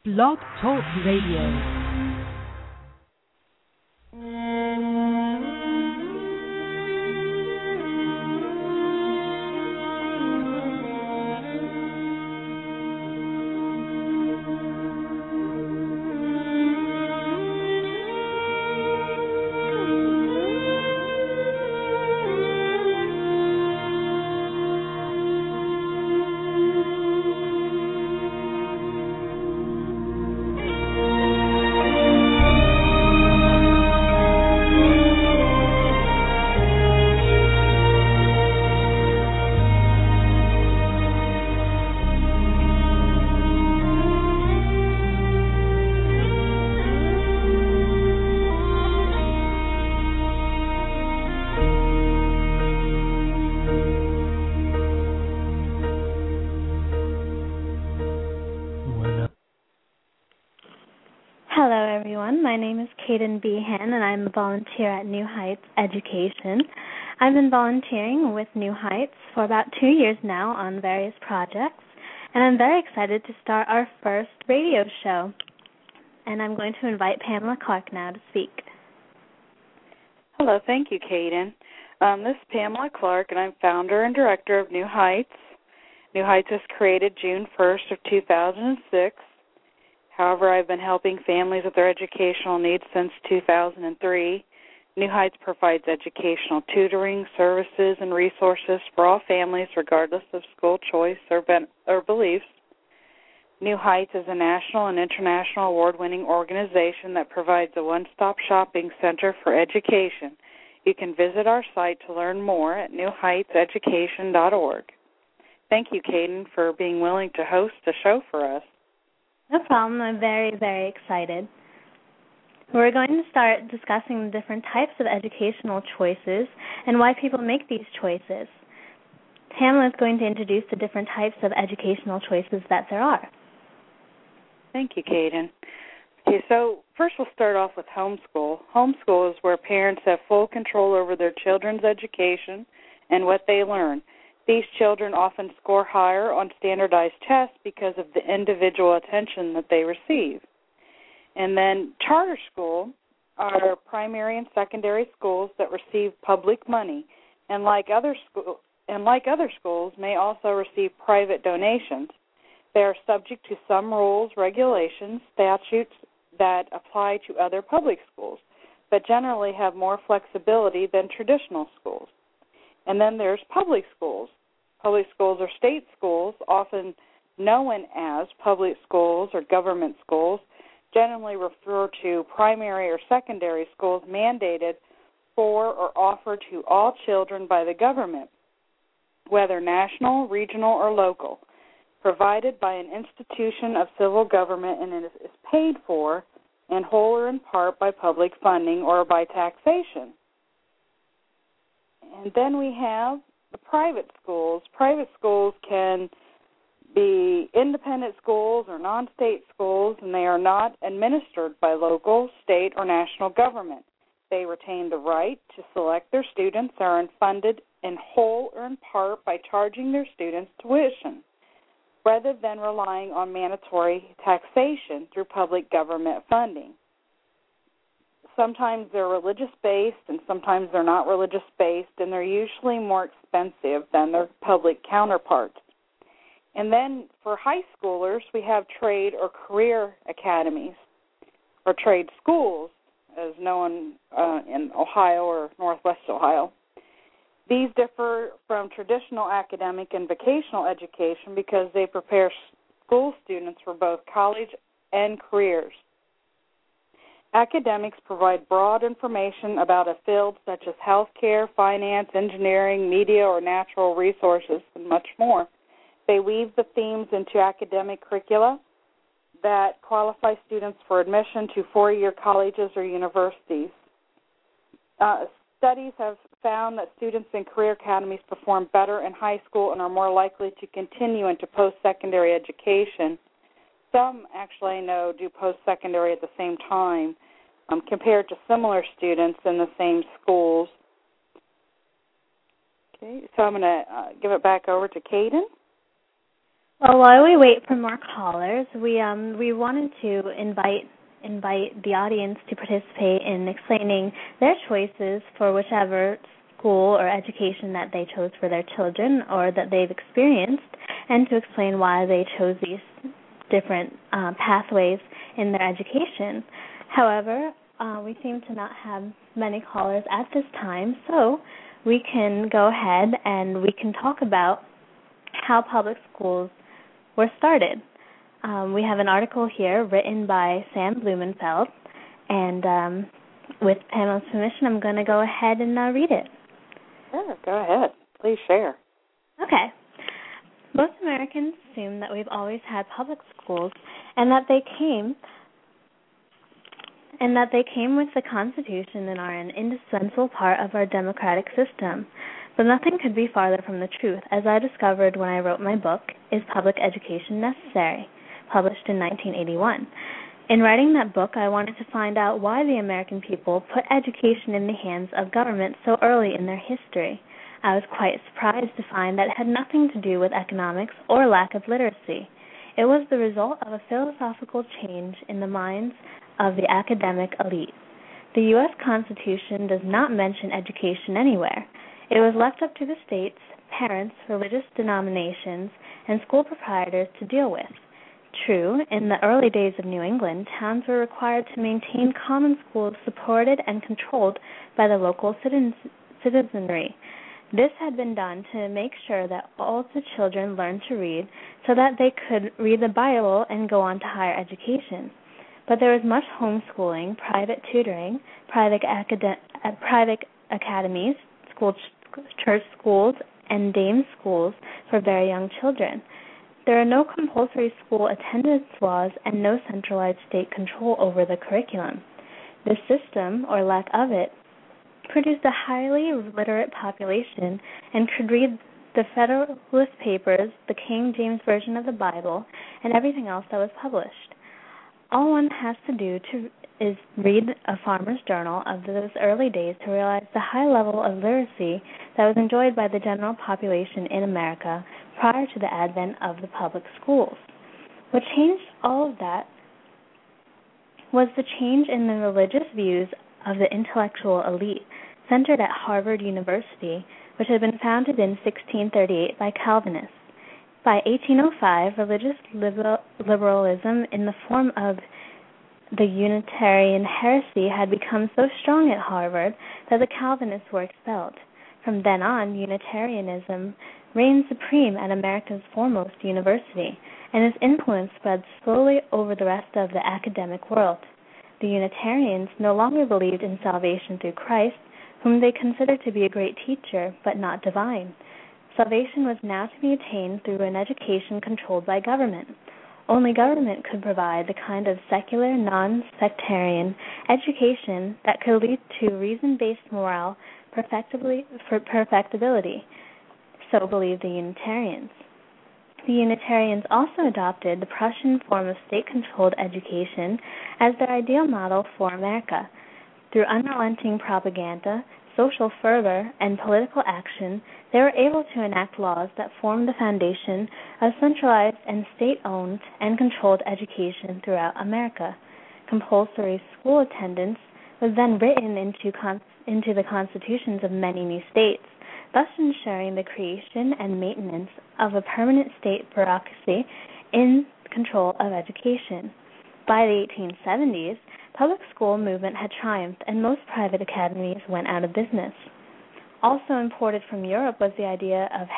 Blog Talk Radio. Hello, everyone. My name is Kaden Behan, and I'm a volunteer at New Heights Education. I've been volunteering with New Heights for about 2 years now on various projects, and I'm very excited to start our first radio show. And I'm going to invite Pamela Clark now to speak. Hello, thank you, Kaden. This is Pamela Clark, and I'm founder and director of New Heights. New Heights was created June 1st of 2006. However, I've been helping families with their educational needs since 2003. New Heights provides educational tutoring, services, and resources for all families regardless of school choice or beliefs. New Heights is a national and international award-winning organization that provides a one-stop shopping center for education. You can visit our site to learn more at newheightseducation.org. Thank you, Kaden, for being willing to host a show for us. No problem. I'm very, very excited. We're going to start discussing the different types of educational choices and why people make these choices. Pamela is going to introduce the different types of educational choices that there are. Thank you, Kaden. Okay, so first we'll start off with homeschool. Homeschool is where parents have full control over their children's education and what they learn. These children often score higher on standardized tests because of the individual attention that they receive. And then charter school are primary and secondary schools that receive public money, and like other schools, may also receive private donations. They are subject to some rules, regulations, statutes that apply to other public schools, but generally have more flexibility than traditional schools. And then there's public schools. Public schools are state schools, often known as public schools or government schools, generally refer to primary or secondary schools mandated for or offered to all children by the government, whether national, regional, or local, provided by an institution of civil government, and it is paid for in whole or in part by public funding or by taxation. And then we have the private schools. Private schools can be independent schools or non-state schools, and they are not administered by local, state, or national government. They retain the right to select their students and are funded in whole or in part by charging their students tuition, rather than relying on mandatory taxation through public government funding. Sometimes they're religious-based and sometimes they're not religious-based, and they're usually more expensive than their public counterparts. And then for high schoolers, we have trade or career academies, or trade schools, as known in Ohio or Northwest Ohio. These differ from traditional academic and vocational education because they prepare school students for both college and careers. Academics provide broad information about a field such as healthcare, finance, engineering, media, or natural resources, and much more. They weave the themes into academic curricula that qualify students for admission to four-year colleges or universities. Studies have found that students in career academies perform better in high school and are more likely to continue into post-secondary education. Some actually I know do post-secondary at the same time compared to similar students in the same schools. Okay, so I'm going to give it back over to Kaden. Well, while we wait for more callers, we wanted to invite the audience to participate in explaining their choices for whichever school or education that they chose for their children or that they've experienced, and to explain why they chose these different pathways in their education. However, we seem to not have many callers at this time, so we can go ahead and we can talk about how public schools were started. We have an article here written by Sam Blumenfeld, and with Pamela's permission, I'm going to go ahead and read it. Sure, go ahead. Please share. Okay. Most Americans assume that we've always had public schools and that they came with the Constitution and are an indispensable part of our democratic system. But nothing could be farther from the truth, as I discovered when I wrote my book, Is Public Education Necessary?, published in 1981. In writing that book, I wanted to find out why the American people put education in the hands of government so early in their history. I was quite surprised to find that it had nothing to do with economics or lack of literacy. It was the result of a philosophical change in the minds of the academic elite. The U.S. Constitution does not mention education anywhere. It was left up to the states, parents, religious denominations, and school proprietors to deal with. True, in the early days of New England, towns were required to maintain common schools supported and controlled by the local citizenry. This had been done to make sure that all the children learned to read so that they could read the Bible and go on to higher education. But there was much homeschooling, private tutoring, private academies, church schools, and dame schools for very young children. There are no compulsory school attendance laws and no centralized state control over the curriculum. This system, or lack of it, produced a highly literate population and could read the Federalist Papers, the King James Version of the Bible, and everything else that was published. All one has to do is read a farmer's journal of those early days to realize the high level of literacy that was enjoyed by the general population in America prior to the advent of the public schools. What changed all of that was the change in the religious views of the intellectual elite centered at Harvard University, which had been founded in 1638 by Calvinists. By 1805, religious liberalism in the form of the Unitarian heresy had become so strong at Harvard that the Calvinists were expelled. From then on, Unitarianism reigned supreme at America's foremost university, and its influence spread slowly over the rest of the academic world. The Unitarians no longer believed in salvation through Christ, whom they considered to be a great teacher, but not divine. Salvation was now to be attained through an education controlled by government. Only government could provide the kind of secular, non-sectarian education that could lead to reason-based moral perfectibility. So believed the Unitarians. The Unitarians also adopted the Prussian form of state-controlled education as their ideal model for America. Through unrelenting propaganda, social fervor, and political action, they were able to enact laws that formed the foundation of centralized and state-owned and controlled education throughout America. Compulsory school attendance was then written into the constitutions of many new states, thus ensuring the creation and maintenance of a permanent state bureaucracy in control of education. By the 1870s, public school movement had triumphed and most private academies went out of business. Also imported from Europe was the idea of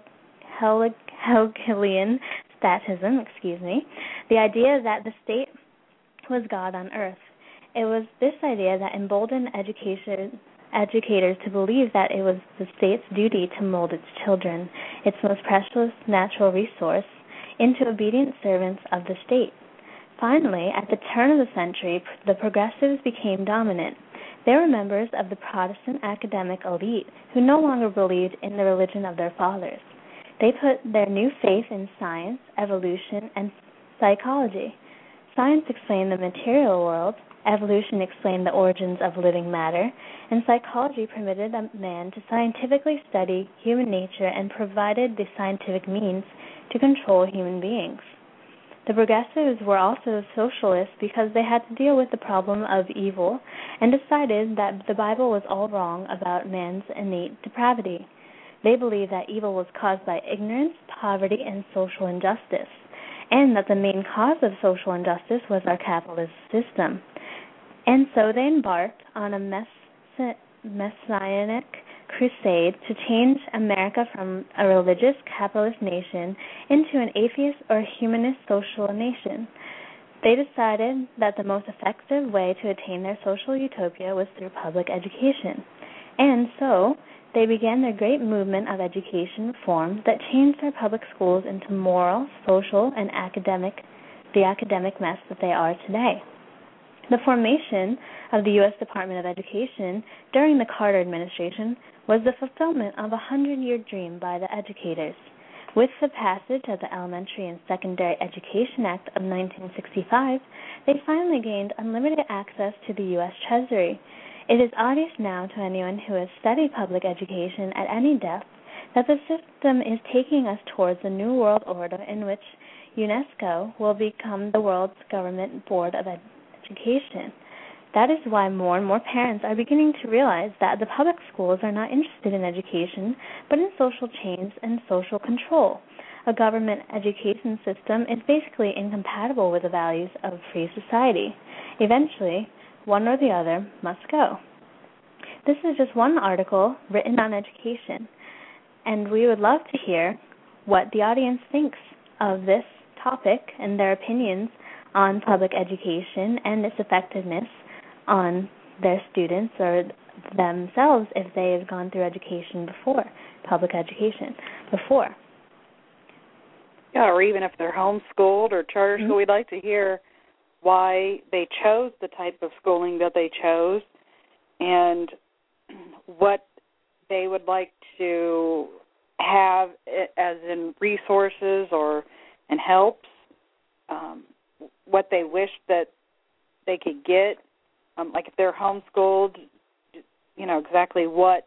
Hegelian statism, the idea that the state was God on earth. It was this idea that emboldened educators to believe that it was the state's duty to mold its children, its most precious natural resource, into obedient servants of the state. Finally, at the turn of the century, the progressives became dominant. They were members of the Protestant academic elite who no longer believed in the religion of their fathers. They put their new faith in science, evolution, and psychology. Science explained the material world, evolution explained the origins of living matter, and psychology permitted a man to scientifically study human nature and provided the scientific means to control human beings. The progressives were also socialists because they had to deal with the problem of evil and decided that the Bible was all wrong about man's innate depravity. They believed that evil was caused by ignorance, poverty, and social injustice, and that the main cause of social injustice was our capitalist system. And so they embarked on a messianic crusade to change America from a religious capitalist nation into an atheist or humanist social nation. They decided that the most effective way to attain their social utopia was through public education. And so they began their great movement of education reform that changed their public schools into moral, social, and the academic mess that they are today. The formation of the U.S. Department of Education during the Carter administration was the fulfillment of a 100-year dream by the educators. With the passage of the Elementary and Secondary Education Act of 1965, they finally gained unlimited access to the U.S. Treasury. It is obvious now to anyone who has studied public education at any depth that the system is taking us towards a new world order in which UNESCO will become the world's government board of education. That is why more and more parents are beginning to realize that the public schools are not interested in education, but in social change and social control. A government education system is basically incompatible with the values of a free society. Eventually, one or the other must go. This is just one article written on education, and we would love to hear what the audience thinks of this topic and their opinions on public education and its effectiveness on their students or themselves if they have gone through education before, public education before. Yeah, or even if they're homeschooled or charter school, we'd like to hear why they chose the type of schooling that they chose and what they would like to have as in resources or and helps, what they wish that they could get. Like if they're homeschooled, exactly what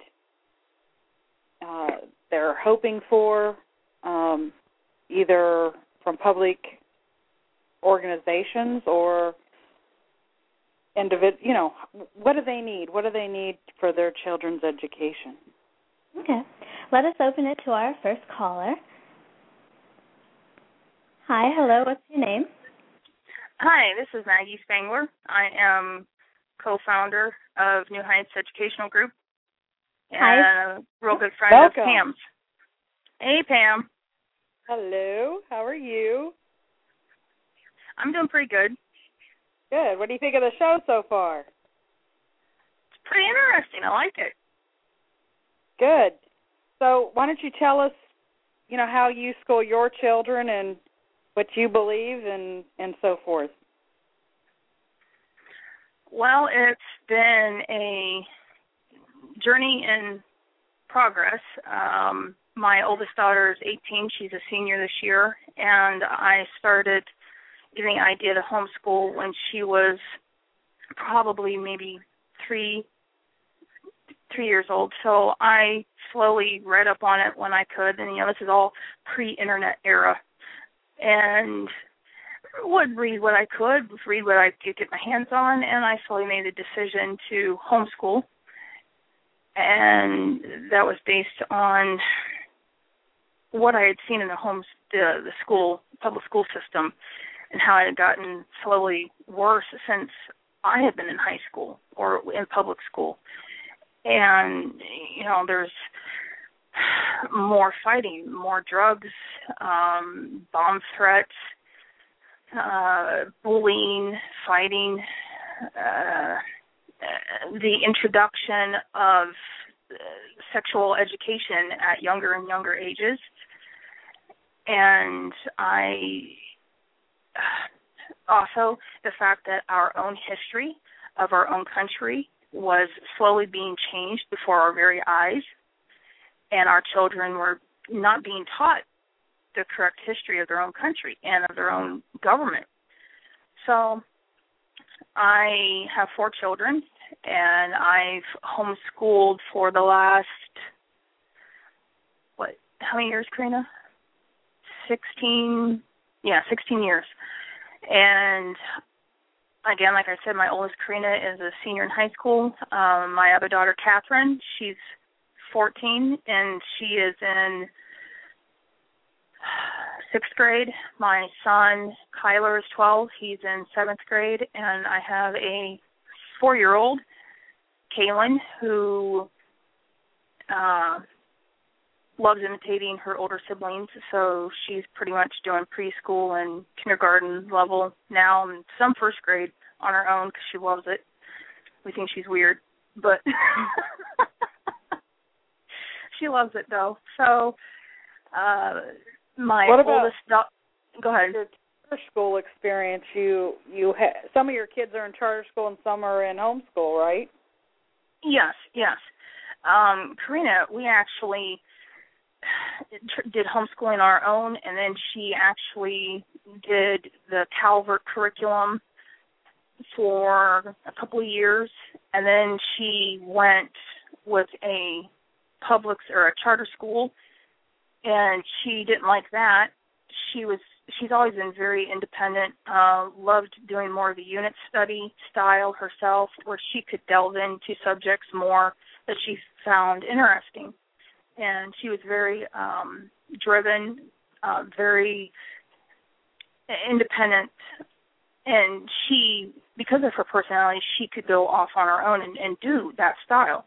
they're hoping for, either from public organizations or individual. What do they need? What do they need for their children's education? Okay. Let us open it to our first caller. Hi, hello, what's your name? Hi, this is Maggie Spangler. I am co-founder of New Heights Educational Group and a real good friend of Pam's. Hey, Pam. Hello, how are you? I'm doing pretty good. Good. What do you think of the show so far? It's pretty interesting. I like it. Good. So why don't you tell us, how you school your children and what you believe and so forth. Well, it's been a journey in progress. My oldest daughter is 18. She's a senior this year, and I started getting the idea to homeschool when she was probably maybe three years old. So I slowly read up on it when I could, and this is all pre-internet era, and would read what I could, read what I could get my hands on, and I slowly made the decision to homeschool, and that was based on what I had seen in the school, public school system, and how it had gotten slowly worse since I had been in high school or in public school. And, there's more fighting, more drugs, bomb threats, bullying, fighting, the introduction of sexual education at younger and younger ages. And also the fact that our own history of our own country was slowly being changed before our very eyes, and our children were not being taught the correct history of their own country and of their own government. So I have 4 children, and I've homeschooled for the last, how many years, Karina? 16 years. And again, like I said, my oldest, Karina, is a senior in high school. My other daughter, Catherine, she's 14, and she is in 6th grade. My son, Kyler, is 12. He's in 7th grade. And I have a 4-year-old, Kaylin, who loves imitating her older siblings, so she's pretty much doing preschool and kindergarten level now, and some 1st grade on her own because she loves it. We think she's weird, but she loves it, though. So my oldest daughter, go ahead. Your charter school experience, some of your kids are in charter school and some are in homeschool, right? Yes. Karina, we actually did homeschooling on our own, and then she actually did the Calvert curriculum for a couple of years, and then she went with a public or a charter school, and she didn't like that. She's always been very independent, loved doing more of a unit study style herself, where she could delve into subjects more that she found interesting. And she was very driven, very independent, and she, because of her personality, she could go off on her own and do that style.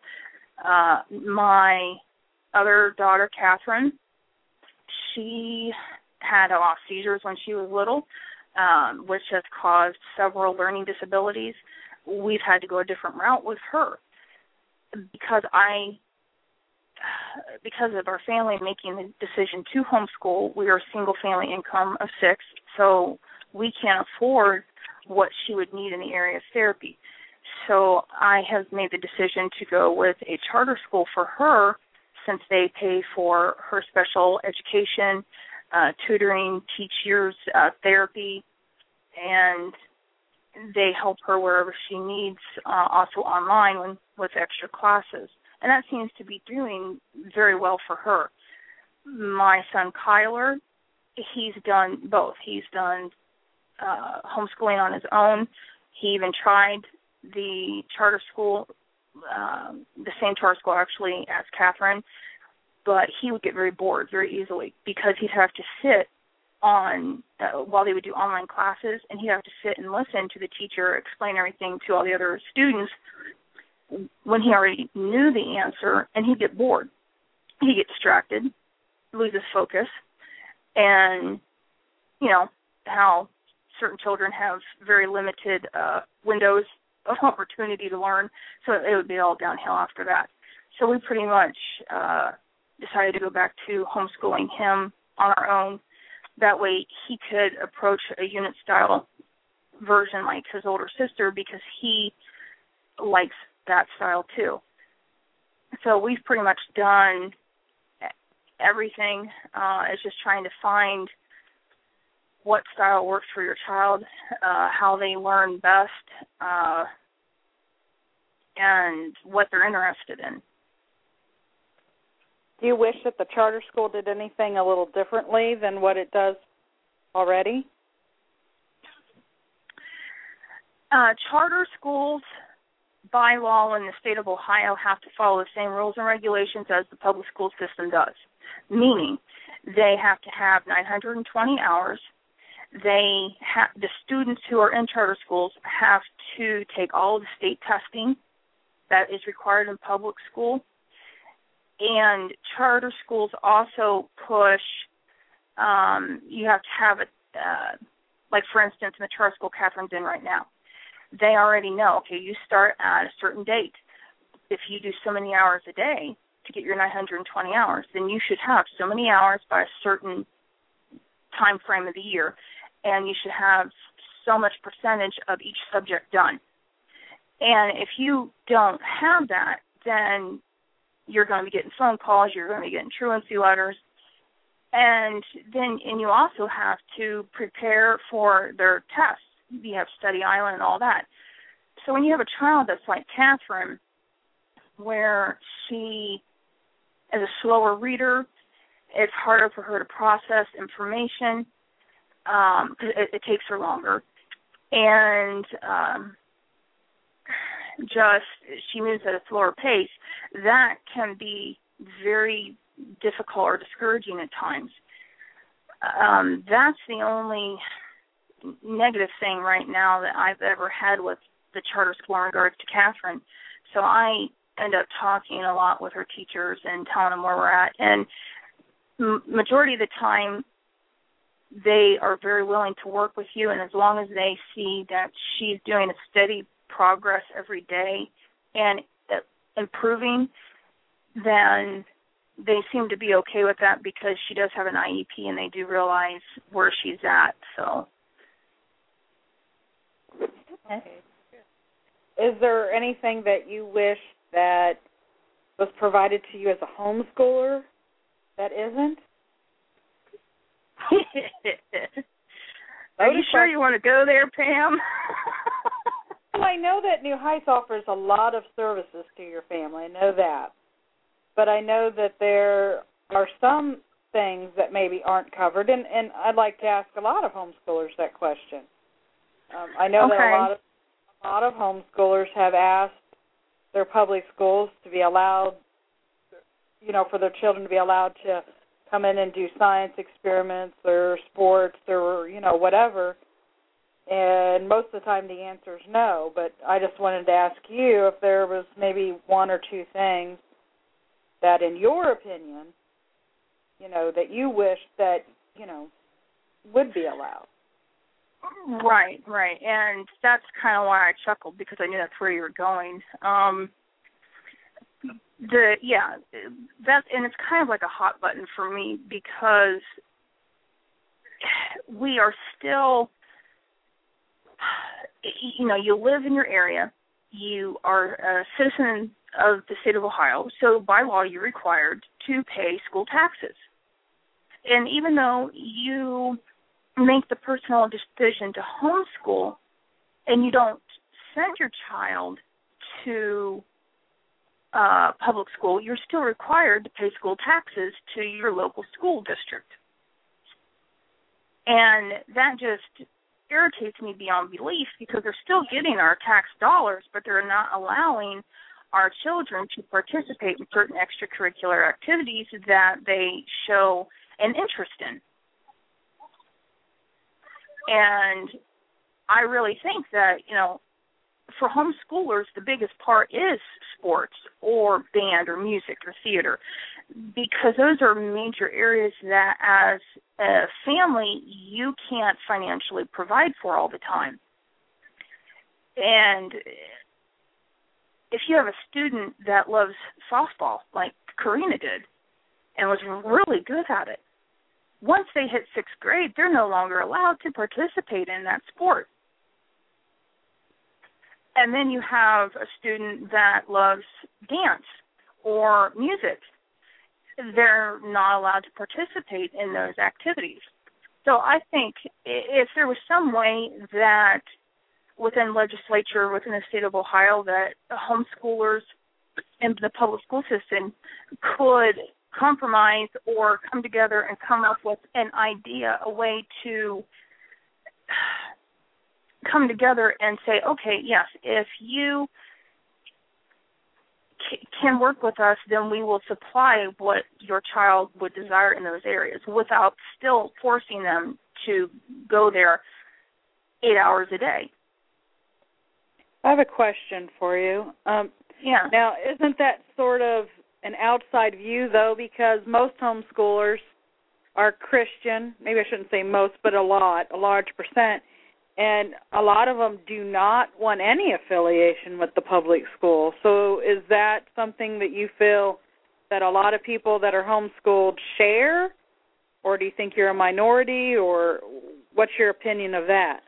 My other daughter, Catherine, she had a lot of seizures when she was little, which has caused several learning disabilities. We've had to go a different route with her because of our family making the decision to homeschool. We are a single-family income of 6, so we can't afford what she would need in the area of therapy. So I have made the decision to go with a charter school for her, since they pay for her special education, tutoring, teachers, therapy, and they help her wherever she needs, also online with extra classes. And that seems to be doing very well for her. My son, Kyler, he's done both. He's done homeschooling on his own. He even tried the charter school, the same charter school actually as Catherine, but he would get very bored very easily because he'd have to sit on, while they would do online classes, and he'd have to sit and listen to the teacher explain everything to all the other students when he already knew the answer, and he'd get bored. He'd get distracted, lose his focus, and, you know, how certain children have very limited windows of opportunity to learn, so it would be all downhill after that. So we pretty much decided to go back to homeschooling him on our own. That way he could approach a unit-style version like his older sister, because he likes that style too. So we've pretty much done everything. It's just trying to find what style works for your child, how they learn best, and what they're interested in. Do you wish that the charter school did anything a little differently than what it does already? Charter schools, by law in the state of Ohio, have to follow the same rules and regulations as the public school system does, meaning they have to have 920 hours. The students who are in charter schools have to take all of the state testing that is required in public school. And charter schools also push, you have to have like for instance, in the charter school Catherine's in right now, they already know, okay, you start at a certain date. If you do so many hours a day to get your 920 hours, then you should have so many hours by a certain time frame of the year, and you should have so much percentage of each subject done. And if you don't have that, then you're going to be getting phone calls, you're going to be getting truancy letters, and you also have to prepare for their tests. you have Study Island and all that. So when you have a child that's like Catherine, where she is a slower reader, it's harder for her to process information. It takes her longer. And she moves at a slower pace. That can be very difficult or discouraging at times. That's the only negative thing right now that I've ever had with the charter school in regards to Catherine. So I end up talking a lot with her teachers and telling them where we're at. And majority of the time, they are very willing to work with you, and as long as they see that she's doing a steady progress every day and improving, then they seem to be okay with that because she does have an IEP and they do realize where she's at. So, okay. Is there anything that you wish that was provided to you as a homeschooler that isn't? Are you sure you want to go there, Pam? Well, I know that New Heights offers a lot of services to your family. I know that. But I know that there are some things that maybe aren't covered, and I'd like to ask a lot of homeschoolers that question. I know that a lot of homeschoolers have asked their public schools to be allowed, for their children to be allowed to come in and do science experiments or sports or, whatever. And most of the time the answer is no. But I just wanted to ask you if there was maybe one or two things that, in your opinion, that you wish that, would be allowed. Right. And that's kind of why I chuckled, because I knew that's where you were going. And it's kind of like a hot button for me, because we are still, you live in your area, you are a citizen of the state of Ohio, so by law you're required to pay school taxes. And even though you make the personal decision to homeschool and you don't send your child to public school, you're still required to pay school taxes to your local school district. And that just irritates me beyond belief, because they're still getting our tax dollars, but they're not allowing our children to participate in certain extracurricular activities that they show an interest in. And I really think that, for homeschoolers, the biggest part is sports or band or music or theater, because those are major areas that as a family you can't financially provide for all the time. And if you have a student that loves softball, like Karina did, and was really good at it, once they hit 6th grade, they're no longer allowed to participate in that sport. And then you have a student that loves dance or music. They're not allowed to participate in those activities. So I think if there was some way that within legislature, within the state of Ohio, that homeschoolers in the public school system could compromise or come together and come up with an idea, a way to come together and say, okay, yes, if you can work with us, then we will supply what your child would desire in those areas without still forcing them to go there 8 hours a day. I have a question for you. Yeah. Now, isn't that sort of an outside view, though, because most homeschoolers are Christian? Maybe I shouldn't say most, but a large percent. And a lot of them do not want any affiliation with the public school. So is that something that you feel that a lot of people that are homeschooled share? Or do you think you're a minority? Or what's your opinion of that?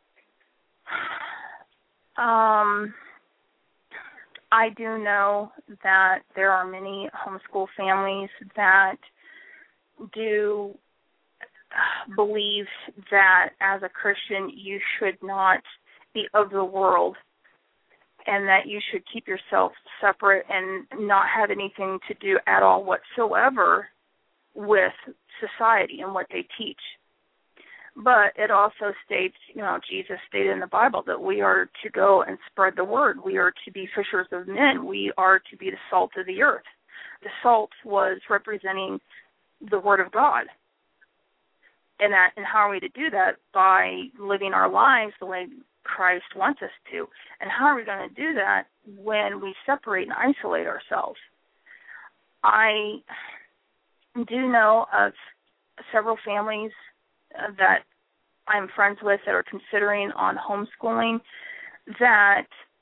I do know that there are many homeschool families that do believes that as a Christian you should not be of the world and that you should keep yourself separate and not have anything to do at all whatsoever with society and what they teach. But it also states, Jesus stated in the Bible that we are to go and spread the word. We are to be fishers of men. We are to be the salt of the earth. The salt was representing the word of God. And how are we to do that? By living our lives the way Christ wants us to. And how are we going to do that when we separate and isolate ourselves? I do know of several families that I'm friends with that are considering on homeschooling that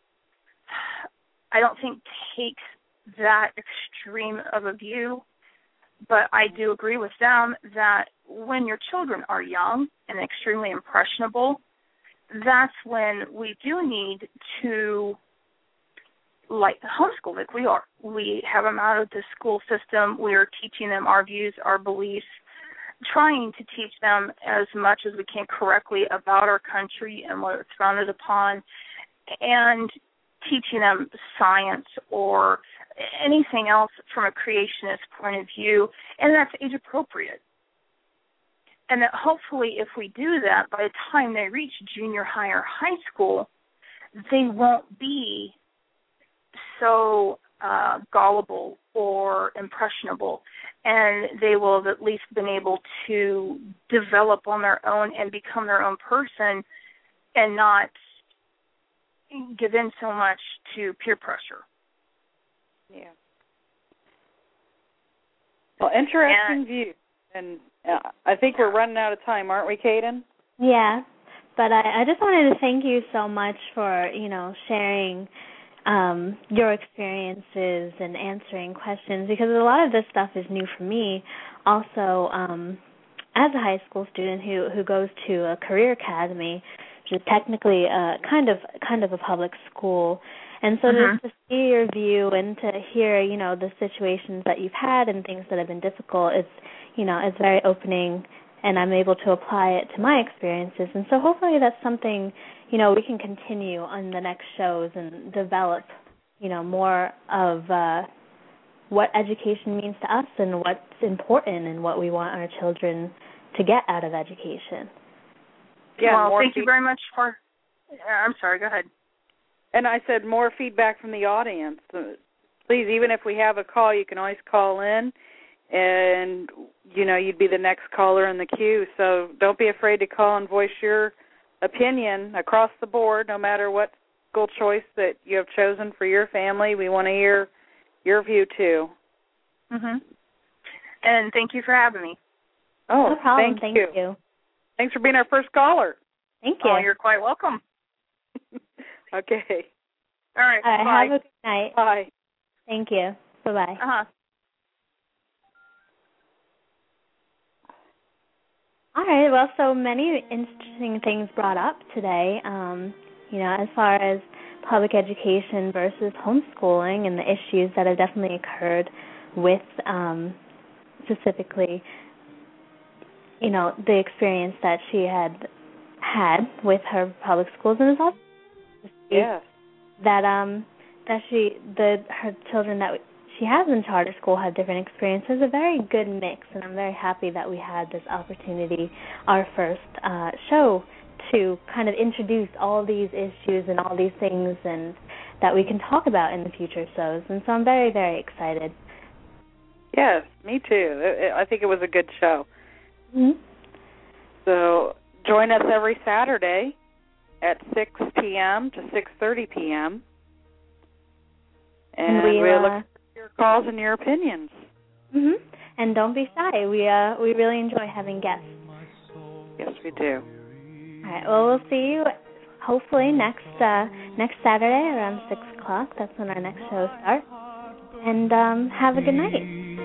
I don't think takes that extreme of a view, but I do agree with them that when your children are young and extremely impressionable, that's when we do need to homeschool like we are. We have them out of the school system. We are teaching them our views, our beliefs, trying to teach them as much as we can correctly about our country and what it's founded upon, and teaching them science or anything else from a creationist point of view, and that's age appropriate. And that hopefully if we do that, by the time they reach junior high or high school, they won't be so gullible or impressionable, and they will have at least been able to develop on their own and become their own person and not give in so much to peer pressure. Yeah. Well, interesting view. And I think we're running out of time, aren't we, Kaden? Yeah, but I just wanted to thank you so much for, sharing your experiences and answering questions, because a lot of this stuff is new for me. Also, as a high school student who goes to a career academy, which is technically kind of a public school, and so just to see your view and to hear, the situations that you've had and things that have been difficult, it's very opening, and I'm able to apply it to my experiences. And so hopefully that's something, we can continue on the next shows and develop, more of what education means to us and what's important and what we want our children to get out of education. Yeah, well, thank you very much for... I'm sorry, go ahead. And I said more feedback from the audience. Please, even if we have a call, you can always call in, and, you'd be the next caller in the queue. So don't be afraid to call and voice your opinion across the board, no matter what school choice that you have chosen for your family. We want to hear your view, too. And thank you for having me. Oh, no problem. Thank you. Thanks for being our first caller. Thank you. Oh, you're quite welcome. Okay. All right. Bye. Have a good night. Bye. Thank you. Bye-bye. All right. Well, so many interesting things brought up today, as far as public education versus homeschooling and the issues that have definitely occurred with specifically, the experience that she had with her public schools, and it's also that her children that she has in charter school have different experiences. A very good mix, and I'm very happy that we had this opportunity, our first show, to kind of introduce all these issues and all these things, and that we can talk about in the future shows. And so I'm very, very excited. Yes, me too. I think it was a good show. Mm-hmm. So join us every Saturday at 6 p.m. to 6:30 p.m. And we look for your calls and your opinions. Mm-hmm. And don't be shy. We really enjoy having guests. Yes, we do. All right. Well, we'll see you hopefully next Saturday around 6 o'clock. That's when our next show starts. And have a good night.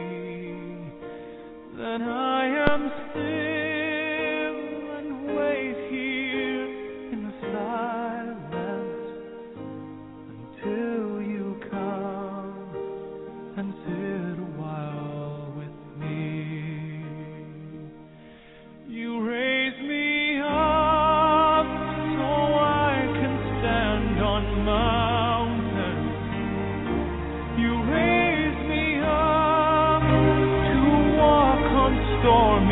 Then I am still and wait here in the silence until you come and sit a while with me. You on mountains. You raise me up to walk on stormy